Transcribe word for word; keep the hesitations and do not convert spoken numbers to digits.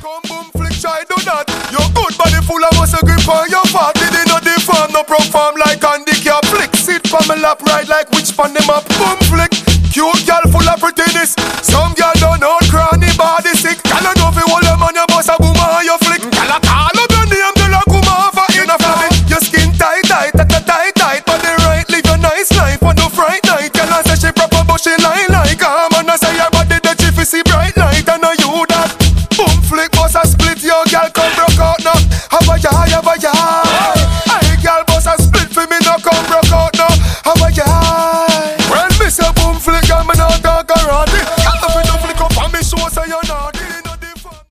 Come boom flick, try do that. Your good body full of muscle grip on your fat. Did it not deform, no perform like handicap. Flick, sit from my lap, ride like which pan them up. Boom flick, cute girl full of prettiness.